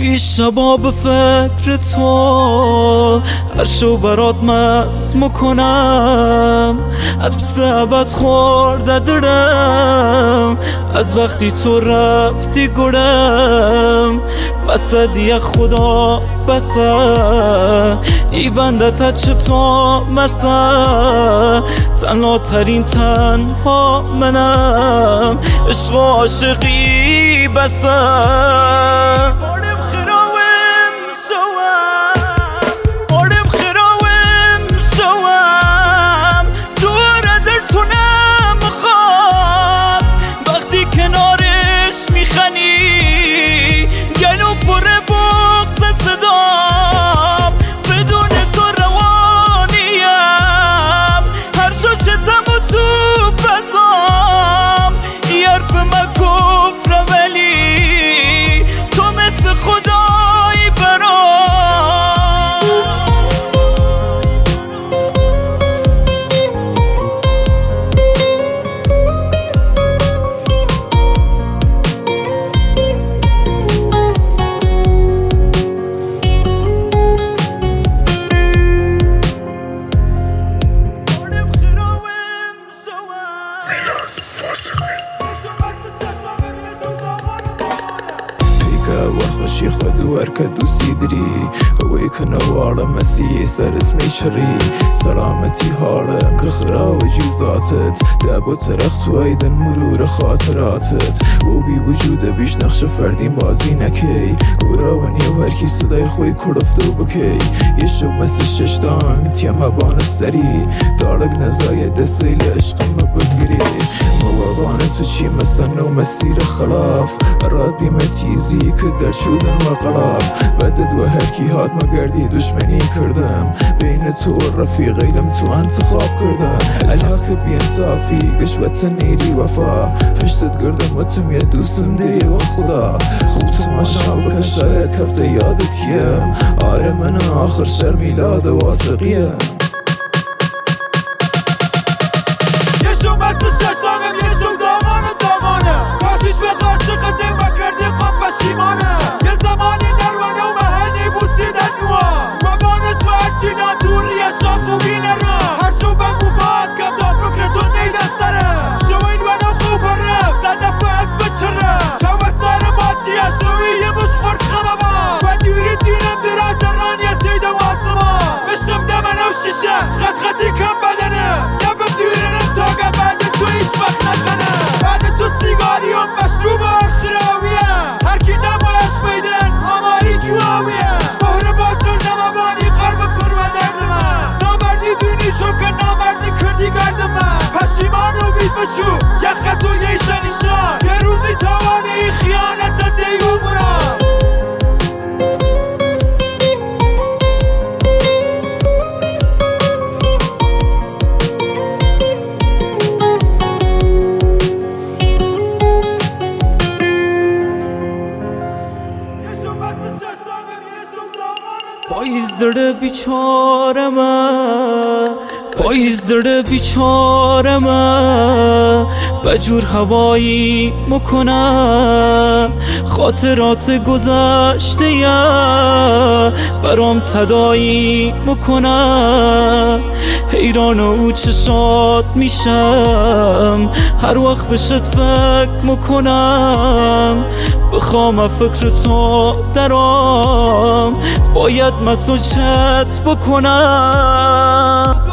شبا به فکر تو هر شو برات مست میکنم، حبس ابد خورده دارم از وقتی تو رفتی گرم. بسه دیگه خدا بسه ای بنده تا چطور مسه، تنها ترین تنها منم، عشق و عاشقی بسه. وخشي خدو اركدو سيدري هويك نوار مسي سر اسمي شري سلامتي هارم كخرا وجوزاتت دابو ترخت وايد المرور خاطراتت وبي وجوده بيش نقش فردي مازي نكي وراوني وهركي صداي خوي كرفتو بكي يشو مس ششتان تيما بان السري دارق نزايا دسي لعشق مبقري موابان تو چی مثلا و مسیر خلاف اراد بیمتیزی که در شدن مقلاف بدد و هرکی هات مگردی دشمنی کردم بین تو و رفیقیلم تو انتخاب کردم علاقه بی انصافی گشوت نیری وفا پشتت گردم و تم یه دوستم دیری و خدا خوب تماشا بکش شاید کفته یادت کیم آره من آخر شر میلاد واسقیم پاییزدر بیچارم پاییزدر بیچارم بجور هوایی مکنم خاطرات گذشته برام تدایی مکنم حیران او چشات میشم هر وقت بهشت فکر مکنم بخوام فکر تو درام باید مسوچت بکنم